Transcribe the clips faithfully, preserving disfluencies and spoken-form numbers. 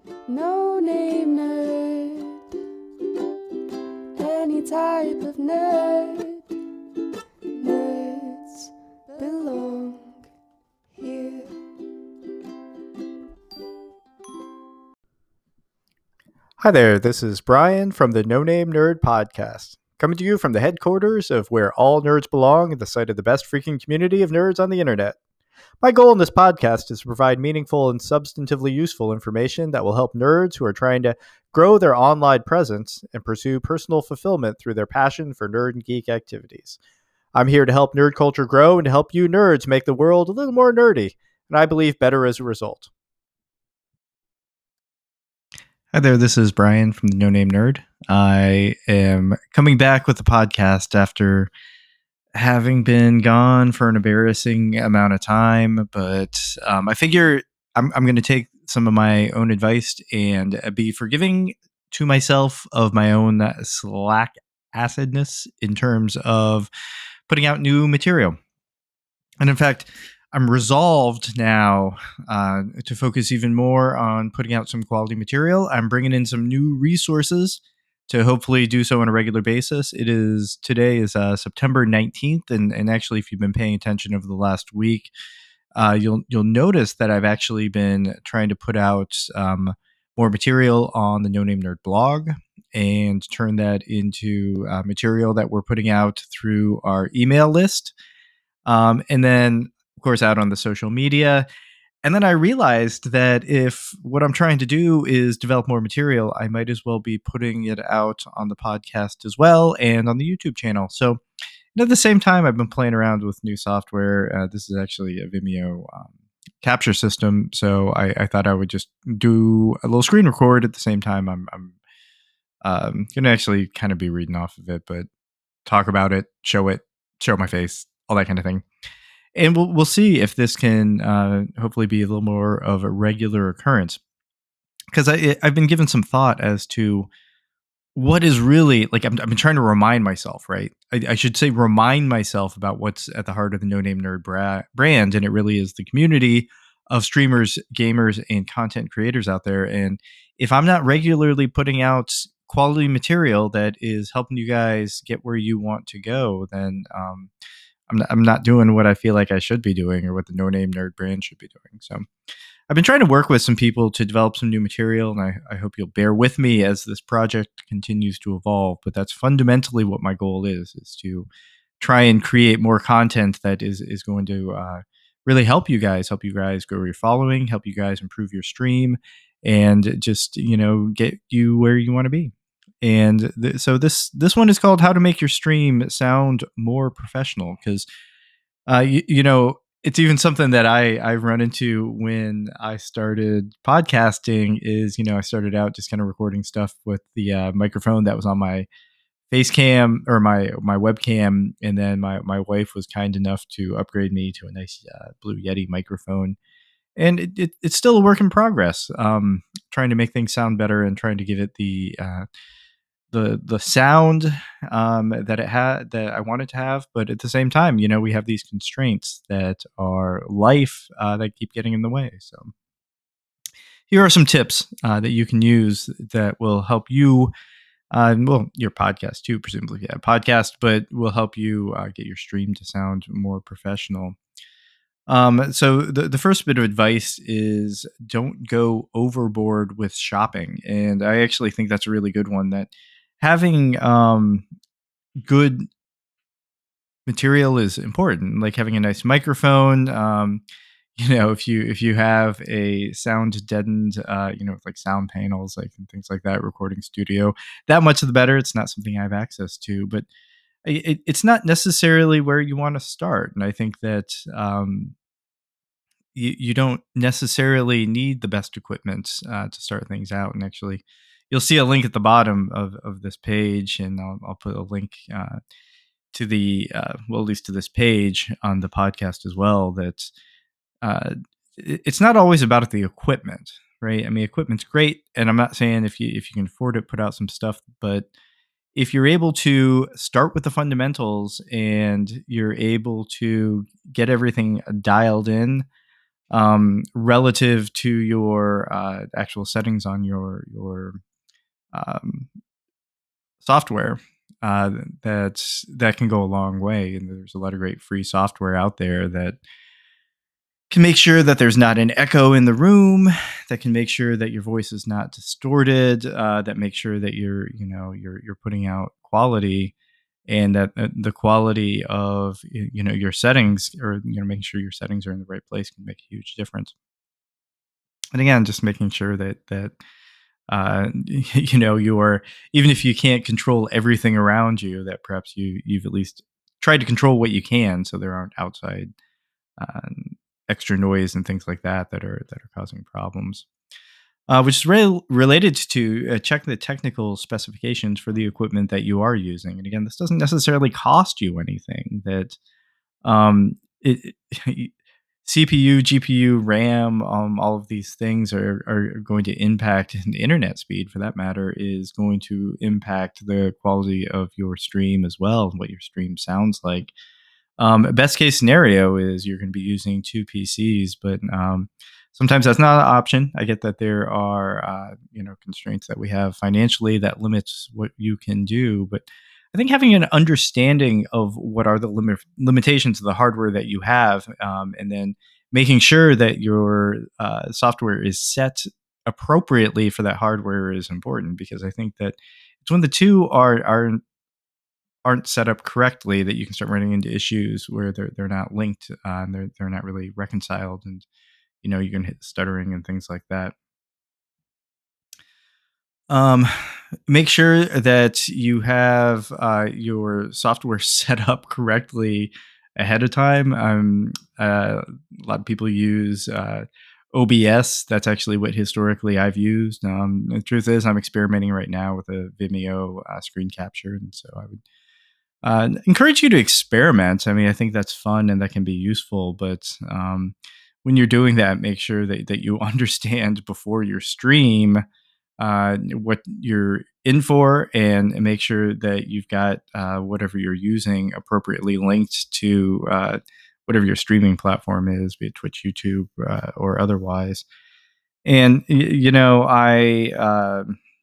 No name nerd. Any type of nerd. Nerds belong here. Hi there, this is Brian from the No Name Nerd Podcast, coming to you from the headquarters of where all nerds belong at the site of the best freaking community of nerds on the internet. My goal in this podcast is to provide meaningful and substantively useful information that will help nerds who are trying to grow their online presence and pursue personal fulfillment through their passion for nerd and geek activities. I'm here to help nerd culture grow and to help you nerds make the world a little more nerdy, and I believe better as a result. Hi there, this is Brian from the No Name Nerd. I am coming back with the podcast after having been gone for an embarrassing amount of time, but um, I figure I'm, I'm going to take some of my own advice and be forgiving to myself of my own slack acidness in terms of putting out new material. And in fact, I'm resolved now uh, to focus even more on putting out some quality material. I'm bringing in some new resources to hopefully do so on a regular basis. It is today is uh, September nineteenth, and and actually, if you've been paying attention over the last week, uh, you'll you'll notice that I've actually been trying to put out um, more material on the No Name Nerd blog and turn that into uh, material that we're putting out through our email list, um, and then of course, out on the social media. And then I realized that if what I'm trying to do is develop more material, I might as well be putting it out on the podcast as well and on the YouTube channel. So, and at the same time, I've been playing around with new software. Uh, this is actually a Vimeo um, capture system. So I, I thought I would just do a little screen record at the same time. I'm, I'm um, going to actually kind of be reading off of it, but talk about it, show it, show my face, all that kind of thing. And we'll we'll see if this can uh, hopefully be a little more of a regular occurrence, because I I've been given some thought as to what is really like. I'm, I've been trying to remind myself, right? I, I should say remind myself about what's at the heart of the No Name Nerd bra- brand, and it really is the community of streamers, gamers, and content creators out there. And if I'm not regularly putting out quality material that is helping you guys get where you want to go, then um, I'm not, I'm not doing what I feel like I should be doing or what the No Name Nerd brand should be doing. So I've been trying to work with some people to develop some new material, and I, I hope you'll bear with me as this project continues to evolve. But that's fundamentally what my goal is, is to try and create more content that is, is going to uh, really help you guys, help you guys grow your following, help you guys improve your stream, and just, you know, get you where you want to be. And th- so this this one is called "How to Make Your Stream Sound More Professional," because uh, you, you know it's even something that I I run into when I started podcasting. Is you know I started out just kind of recording stuff with the uh, microphone that was on my face cam or my my webcam, and then my my wife was kind enough to upgrade me to a nice uh, Blue Yeti microphone. And it, it, it's still a work in progress. Um, trying to make things sound better and trying to give it the uh, the the sound um, that it had that I wanted to have, but at the same time, you know, we have these constraints that are life uh, that keep getting in the way. So here are some tips uh, that you can use that will help you. Uh, well, your podcast too, presumably, yeah, podcast, but will help you uh, get your stream to sound more professional. Um, so the, the first bit of advice is don't go overboard with shopping. And I actually think that's a really good one, that having um, good material is important, like having a nice microphone. Um, you know, if you if you have a sound deadened, uh, you know, with like sound panels, like and things like that, recording studio, that much the better. It's not something I have access to, but it, it's not necessarily where you want to start. And I think that um, you, you don't necessarily need the best equipment uh, to start things out. And actually, you'll see a link at the bottom of, of this page, and I'll, I'll put a link uh, to the, uh, well, at least to this page on the podcast as well, that uh, it, it's not always about the equipment, right? I mean, equipment's great. And I'm not saying if you, if you can afford it, put out some stuff, but if you're able to start with the fundamentals and you're able to get everything dialed in, um, relative to your uh, actual settings on your your um, software. Uh, that's that can go a long way, and there's a lot of great free software out there that can make sure that there's not an echo in the room, that can make sure that your voice is not distorted, uh, that makes sure that you're, you know, you're you're putting out quality, and that uh, the quality of y- you know your settings, or you know making sure your settings are in the right place, can make a huge difference. And again, just making sure that that uh, you know you're, even if you can't control everything around you, that perhaps you you've at least tried to control what you can, so there aren't outside um, extra noise and things like that that are that are causing problems. Uh, which is re- related to uh, check the technical specifications for the equipment that you are using. And again, this doesn't necessarily cost you anything. That um, it, it- C P U, G P U, RAM, um, all of these things are are going to impact, and the internet speed, for that matter, is going to impact the quality of your stream as well, and what your stream sounds like. Um, best case scenario is you're going to be using two P Cs, but um, sometimes that's not an option. I get that there are uh, you know constraints that we have financially that limits what you can do, but I think having an understanding of what are the limit limitations of the hardware that you have, um, and then making sure that your uh, software is set appropriately for that hardware is important, because I think that it's when the two are are aren't set up correctly that you can start running into issues where they're they're not linked, uh, and they're they're not really reconciled, and you know you can hit stuttering and things like that. Um, Make sure that you have uh, your software set up correctly ahead of time. Um, uh, a lot of people use uh, O B S. That's actually what historically I've used. Um, the truth is, I'm experimenting right now with a Vimeo uh, screen capture, and so I would uh, encourage you to experiment. I mean, I think that's fun and that can be useful, but um, when you're doing that, make sure that, that you understand before your stream uh, what you're in for, and make sure that you've got uh, whatever you're using appropriately linked to uh, whatever your streaming platform is, be it Twitch, YouTube, uh, or otherwise. And, y- you know, I. Uh,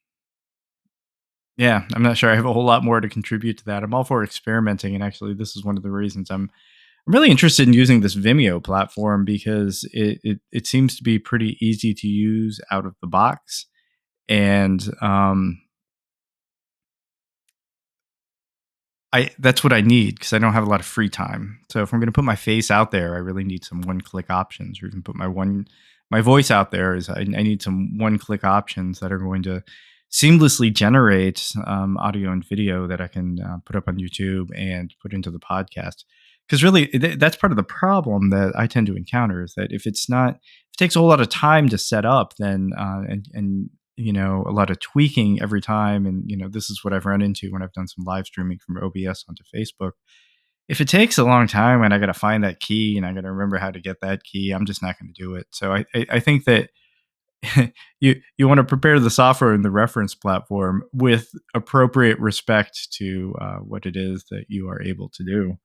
yeah, I'm not sure I have a whole lot more to contribute to that. I'm all for experimenting, and actually, this is one of the reasons I'm I'm really interested in using this Vimeo platform, because it it, it seems to be pretty easy to use out of the box, and um, I that's what I need, because I don't have a lot of free time. So if I'm going to put my face out there, I really need some one-click options, or even put my one my voice out there. Is I, I need some one-click options that are going to seamlessly generate um, audio and video that I can uh, put up on YouTube and put into the podcast. Because really, th- that's part of the problem that I tend to encounter, is that if it's not, if it takes a whole lot of time to set up, then uh, and and you know a lot of tweaking every time, and you know this is what I've run into when I've done some live streaming from O B S onto Facebook. If it takes a long time and I got to find that key and I got to remember how to get that key, I'm just not going to do it. So I, I, I think that you you want to prepare the software and the reference platform with appropriate respect to uh, what it is that you are able to do.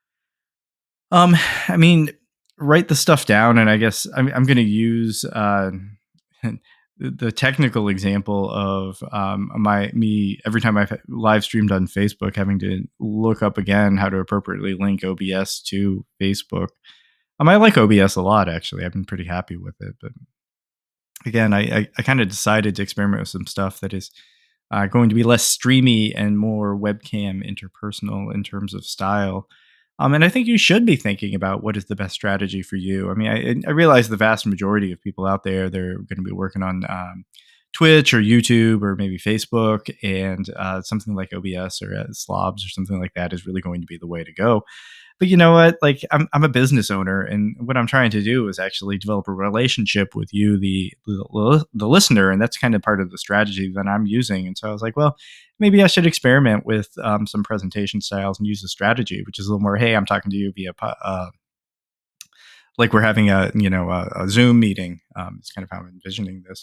Um, I mean, write the stuff down, and I guess I'm I'm going to use uh, the the technical example of um, my me every time I've live streamed on Facebook, having to look up again how to appropriately link O B S to Facebook. Um, I like O B S a lot, actually. I've been pretty happy with it, but again, I I, I kind of decided to experiment with some stuff that is uh, going to be less streamy and more webcam interpersonal in terms of style. Um, and I think you should be thinking about what is the best strategy for you. I mean, I, I realize the vast majority of people out there, they're going to be working on um, Twitch or YouTube or maybe Facebook, and uh, something like O B S or uh, Slobs or something like that is really going to be the way to go. But you know what? Like, I'm I'm a business owner, and what I'm trying to do is actually develop a relationship with you, the the, the listener, and that's kind of part of the strategy that I'm using. And so I was like, well, maybe I should experiment with um, some presentation styles and use a strategy, which is a little more, hey, I'm talking to you via po- uh, like we're having a you know a, a Zoom meeting. Um, it's kind of how I'm envisioning this.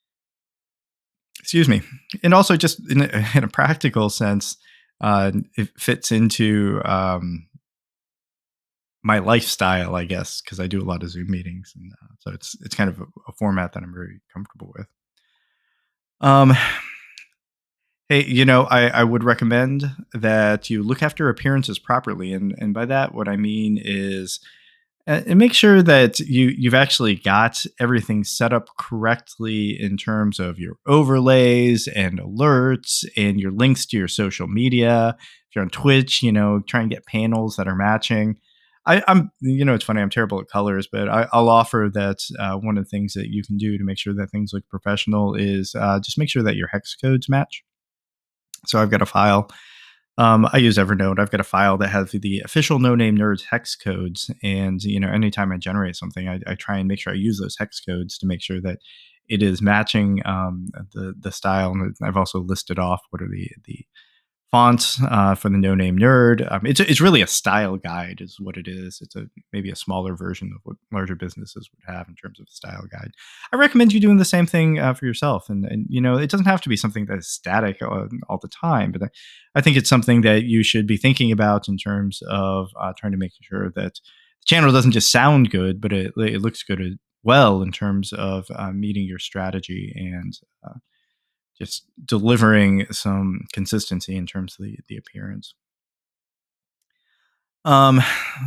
Excuse me, and also just in a, in a practical sense, uh, it fits into. Um, my lifestyle, I guess, because I do a lot of Zoom meetings, and uh, so it's it's kind of a, a format that I'm very comfortable with. Um, hey, you know, I, I would recommend that you look after appearances properly, and and by that, what I mean is, uh, and make sure that you you've actually got everything set up correctly in terms of your overlays and alerts and your links to your social media. If you're on Twitch, you know, try and get panels that are matching. I, I'm, you know, it's funny. I'm terrible at colors, but I, I'll offer that uh, one of the things that you can do to make sure that things look professional is uh, just make sure that your hex codes match. So I've got a file. Um, I use Evernote. I've got a file that has the official No Name Nerds hex codes, and you know, anytime I generate something, I, I try and make sure I use those hex codes to make sure that it is matching um, the the style. And I've also listed off what are the the fonts uh, for the No Name Nerd. Um, it's it's really a style guide, is what it is. It's a maybe a smaller version of what larger businesses would have in terms of a style guide. I recommend you doing the same thing uh, for yourself, and and you know, it doesn't have to be something that is static all, all the time, but I, I think it's something that you should be thinking about in terms of uh, trying to make sure that the channel doesn't just sound good, but it it looks good as well in terms of uh, meeting your strategy and uh, just delivering some consistency in terms of the, the appearance. Um,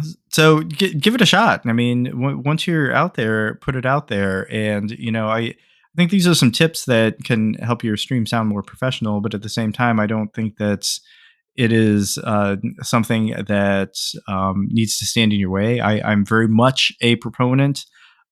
so g- give it a shot. I mean, w- once you're out there, put it out there. And, you know, I, I think these are some tips that can help your stream sound more professional, but at the same time, I don't think that's, it is uh, something that um, needs to stand in your way. I, I'm very much a proponent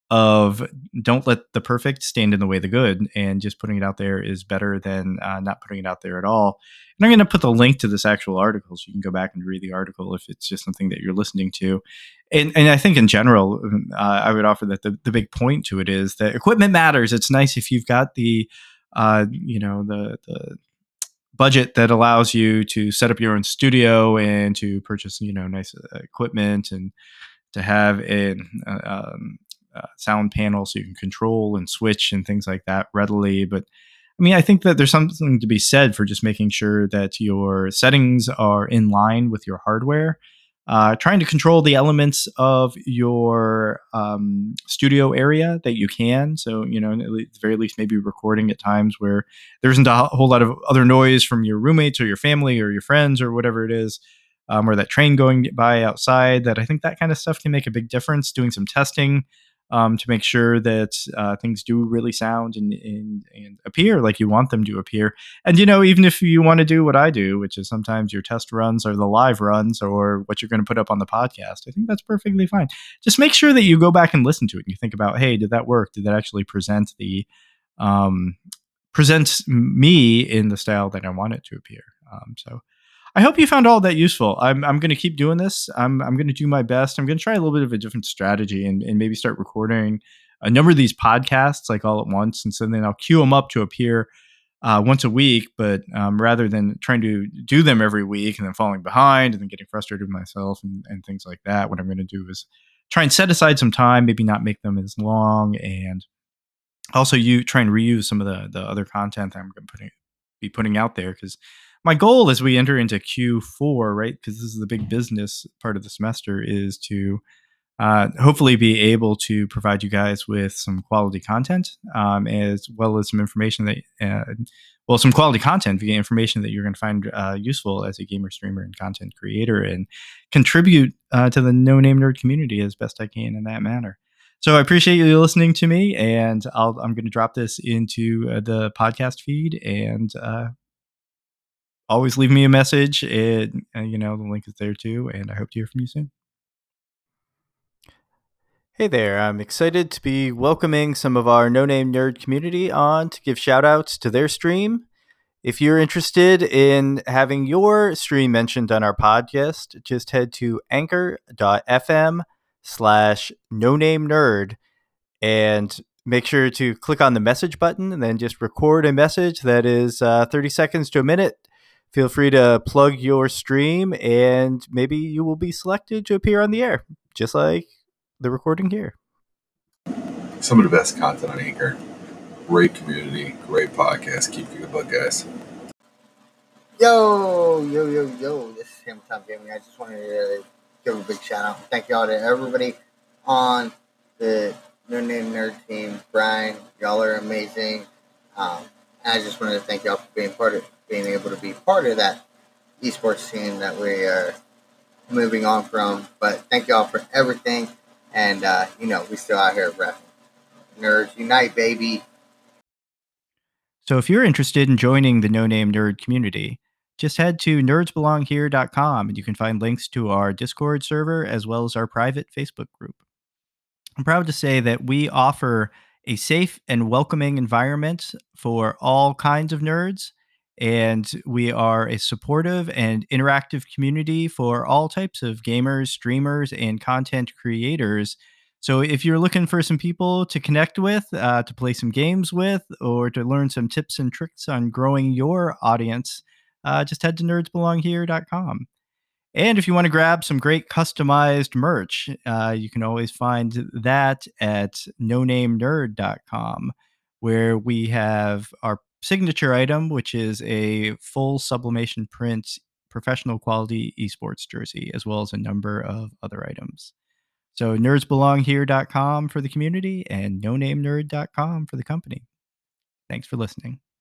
of don't let the perfect stand in the way of the good, and just putting it out there is better than uh, not putting it out there at all. And I'm going to put the link to this actual article so you can go back and read the article if it's just something that you're listening to. And, and I think in general, uh, I would offer that the, the big point to it is that equipment matters. It's nice if you've got the, uh, you know, the, the budget that allows you to set up your own studio and to purchase, you know, nice uh, equipment and to have a uh, um, uh, sound panel so you can control and switch and things like that readily. But I mean, I think that there's something to be said for just making sure that your settings are in line with your hardware. Uh, trying to control the elements of your um, studio area that you can. So, you know, at the very least, maybe recording at times where there isn't a whole lot of other noise from your roommates or your family or your friends or whatever it is, um, or that train going by outside. That I think that kind of stuff can make a big difference. Doing some testing um, to make sure that uh, things do really sound and, and, and appear like you want them to appear. And, you know, even if you want to do what I do, which is sometimes your test runs are the live runs or what you're going to put up on the podcast, I think that's perfectly fine. Just make sure that you go back and listen to it and you think about, hey, did that work? Did that actually present the um, present me in the style that I want it to appear? Um, so I hope you found all that useful. I'm I'm going to keep doing this. I'm I'm going to do my best. I'm going to try a little bit of a different strategy and, and maybe start recording a number of these podcasts like all at once. And so then I'll queue them up to appear uh, once a week. But um, rather than trying to do them every week and then falling behind and then getting frustrated with myself and, and things like that, what I'm going to do is try and set aside some time, maybe not make them as long, and also you try and reuse some of the the other content that I'm going to putting, be putting out there, because my goal as we enter into Q four, right, because this is the big business part of the semester, is to uh, hopefully be able to provide you guys with some quality content, um, as well as some information that, uh, well, some quality content via information that you're going to find uh, useful as a gamer, streamer, and content creator, and contribute uh, to the No Name Nerd community as best I can in that manner. So I appreciate you listening to me, and I'll, I'm going to drop this into uh, the podcast feed, and uh, always leave me a message. And uh, you know, the link is there too, and I hope to hear from you soon. Hey there, I'm excited to be welcoming some of our No Name Nerd community on to give shout outs to their stream. If you're interested in having your stream mentioned on our podcast, just head to anchor.fm slash no name nerd and make sure to click on the message button and then just record a message that is uh, thirty seconds to a minute. Feel free to plug your stream and maybe you will be selected to appear on the air, just like the recording here. Some of the best content on Anchor. Great community, great podcast. Keep it good, guys. Yo, yo, yo, yo. This is Hamilton Gaming. I just wanted to give a big shout out. Thank y'all to everybody on the No Name Nerd team. Brian, y'all are amazing. Um, and I just wanted to thank y'all for being part of, being able to be part of that esports team that we are moving on from. But thank y'all for everything. And, uh, you know, we still out here repping. Nerds unite, baby. So if you're interested in joining the No Name Nerd community, just head to nerds belong here dot com and you can find links to our Discord server as well as our private Facebook group. I'm proud to say that we offer a safe and welcoming environment for all kinds of nerds, and we are a supportive and interactive community for all types of gamers, streamers, and content creators. So if you're looking for some people to connect with, uh, to play some games with, or to learn some tips and tricks on growing your audience, uh, just head to nerds belong here dot com. And if you want to grab some great customized merch, uh, you can always find that at no name nerd dot com, where we have our signature item, which is a full sublimation print professional quality esports jersey, as well as a number of other items. So nerds belong here dot com for the community and no name nerd dot com for the company. Thanks for listening.